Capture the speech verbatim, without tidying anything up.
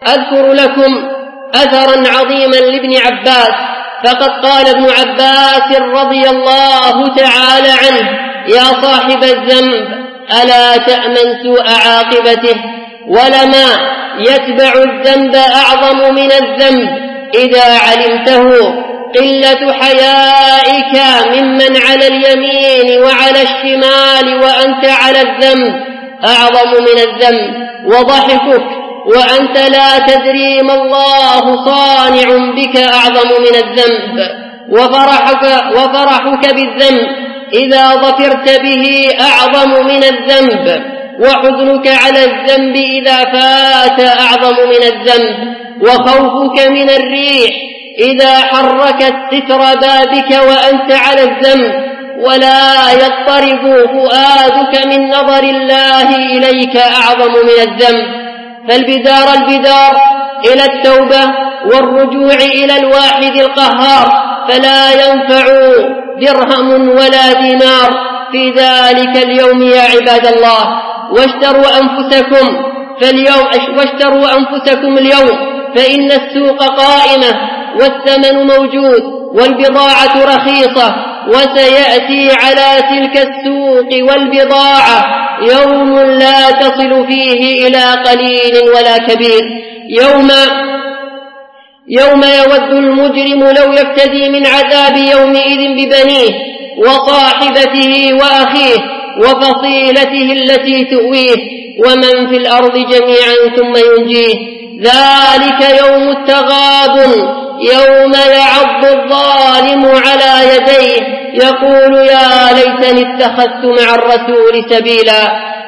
أذكر لكم أثرا عظيما لابن عباس، فقد قال ابن عباس رضي الله تعالى عنه: يا صاحب الذنب ألا تأمن سوء عاقبته؟ ولما يتبع الذنب أعظم من الذنب إذا علمته قلة حيائك ممن على اليمين وعلى الشمال وأنت على الذنب أعظم من الذنب، وضحكك وأنت لا تدري ما الله صانع بك أعظم من الذنب، وفرحك, وفرحك بالذنب إذا ظفرت به أعظم من الذنب، وحزنك على الذنب إذا فات أعظم من الذنب، وخوفك من الريح إذا حركت ستر بابك وأنت على الذنب، ولا يضطرب فؤادك من نظر الله إليك أعظم من الذنب. فالبدار البدار إلى التوبة والرجوع إلى الواحد القهار، فلا ينفع درهم ولا دينار في ذلك اليوم يا عباد الله. واشتروا أنفسكم فاليوم واشتروا أنفسكم اليوم، فإن السوق قائمة والثمن موجود والبضاعة رخيصة، وسيأتي على تلك السوق والبضاعة يوم لا تصل فيه إلى قليل ولا كبير، يوم يوم يود المجرم لو يفتدي من عذاب يومئذ ببنيه وصاحبته وأخيه وفصيلته التي تؤويه ومن في الأرض جميعا ثم ينجيه. ذلك يوم التغابن، يوم يعض الظالم على يديه يقول يا ليتني اتخذت مع الرسول سبيلا.